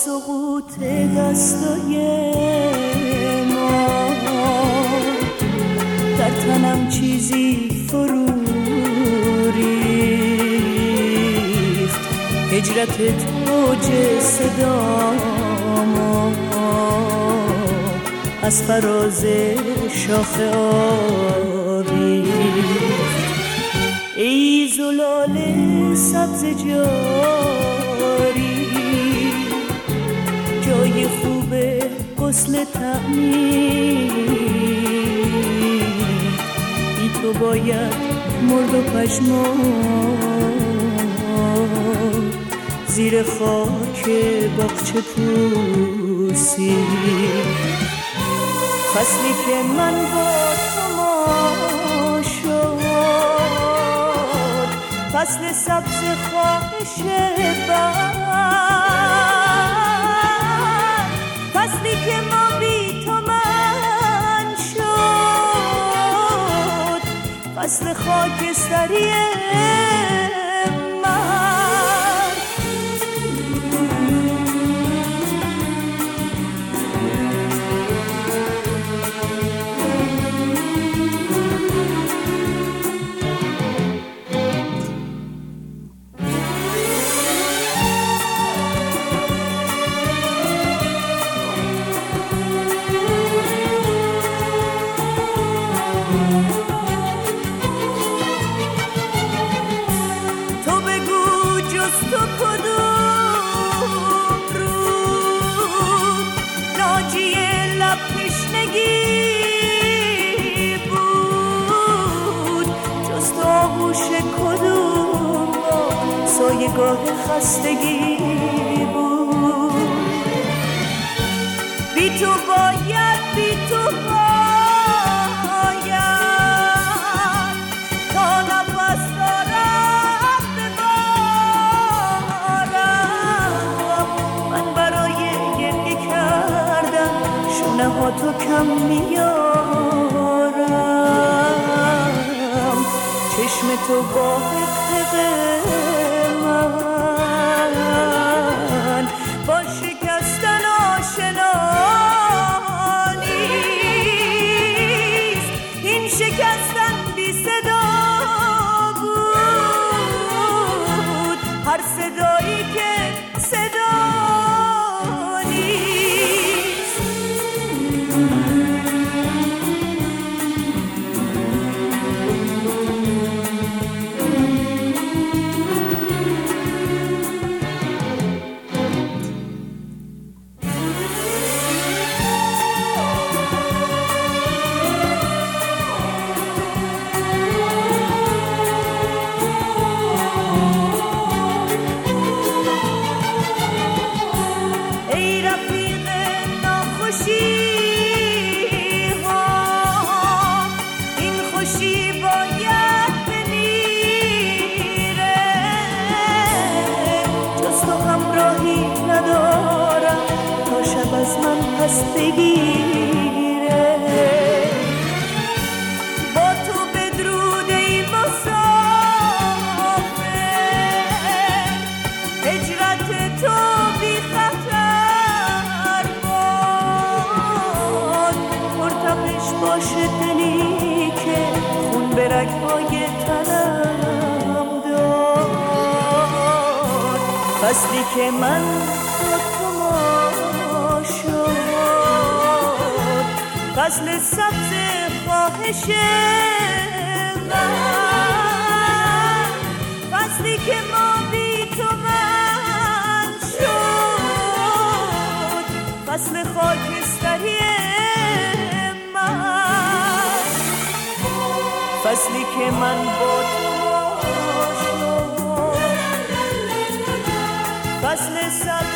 سقوط دستای ما در تنم چیزی فرو ریخت، هجرتت اوج صدامو از فراز شاخه آویخت. ای زلال سبز جاری، جای خوب غسل تعمیر، بی تو باید مرد و پژمرد زیر خاک باغچه پوسی. فصلی که من با تو ما شد، فصل سبز خواهش بر، فصلی که ما بی تو من شد، فصل خاکستری گاه خستگی بود. بی تو باید، بی تو باید تا نفس دارم ببارم. من برای گریه کردن شونه ها تو کم میارم. چشم تو با من با شکستن آشنا نیست. این شکستن بی صدا بود، هر صدایی که صدا نیست. از من پس بگیره. با تو بدرود ای مسافر، هجرت تو بی خطر باد. مرتبش باشه دلی که خون به رگ‌های تنم داد. فصلی که من فصل سبز خواهش من، فصلی که ما بی تو من شد، فصل خاکستری من، فصلی که من با تو شد، فصل سبز